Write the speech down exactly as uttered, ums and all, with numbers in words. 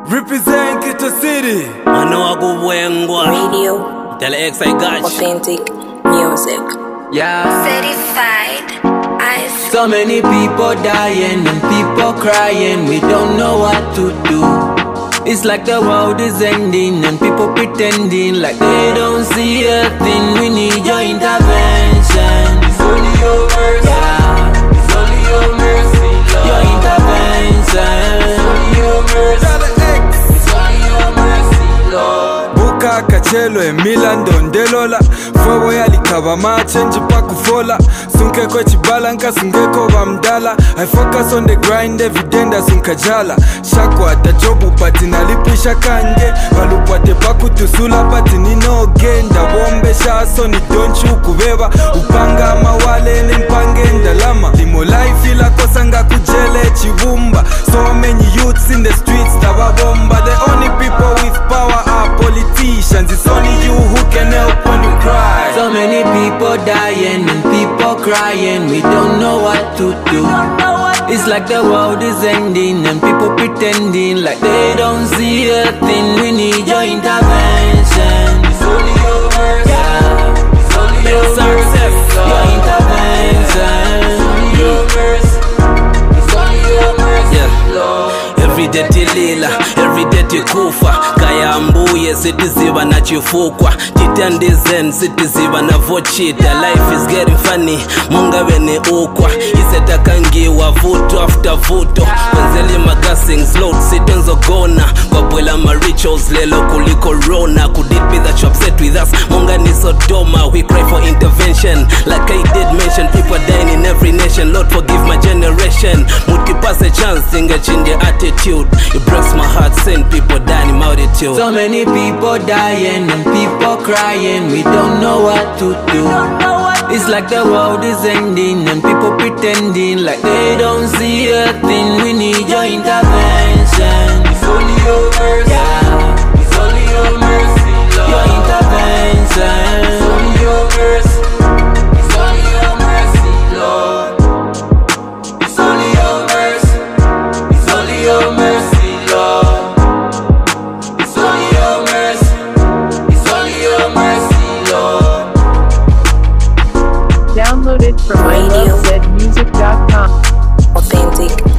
Represent Kito City. Mano akubwengwa Radio Tell X I got you. Authentic Music. Yeah. Certified Ice. So many people dying and people crying. We don't know what to do. It's like the world is ending and people pretending like they don't see a thing. We need your intervention. It's only your mercy. Yeah. It's only your mercy, Lord. Your intervention. It's only your mercy. It's only your mercy, Lord. Buka kachelo emila ndondelola Fowo yalikaba machenji pa kufola Sunke kwe chibala nka sungeko bamdala I focus on the grind evidenda sunkajala Shakwa ata jobu pati nalipisha kanje Balupwate paku tusula pati ninoge Ndabombe shaso ni donchu kubeba Upanga mawale ni mpange ndalama Limo life ila kosanga kujele chibumba So many youths in the streets tababomba The only people with power are politicians. It's only you who can help when you cry. So many people dying and people crying. We don't know what to do. It's like the world is ending and people pretending like they don't see a thing. We need your intervention. It's only your mercy. Yeah. It's only your mercy. Your intervention. It's only your mercy. It's only your mercy, yeah. Lord. Every day tilila, every day tikufa Kaya mbuye sitiziba na chifukwa Titandi zen sitiziba na vochita Life is getting funny, munga wene ukwa Iseta kangiwa vuto after vuto Wenzeli magasing slow sitenzo gona Kwabwela ma rituals lelo kuliko rona Could it be that you upset with us? Munga ni Sodoma, we cry for intervention Like I did mention, people dying in every nation Lord forgive my generation Muti pass a chance, singa change the attitude It breaks my heart, send people dying in multitude So many people dying and people crying. We don't know what to do. It's like the world is ending and people pretending like they don't see a thing. We need your intervention. It's only your mercy. Yeah. It's only your mercy, Lord. Your intervention. It's only your mercy. It's only your mercy, Lord. It's only your mercy. It's only your mercy, Lord. It's only your mercy. It's only your mercy, Lord. Downloaded from Radio I love zed music dot com. Authentic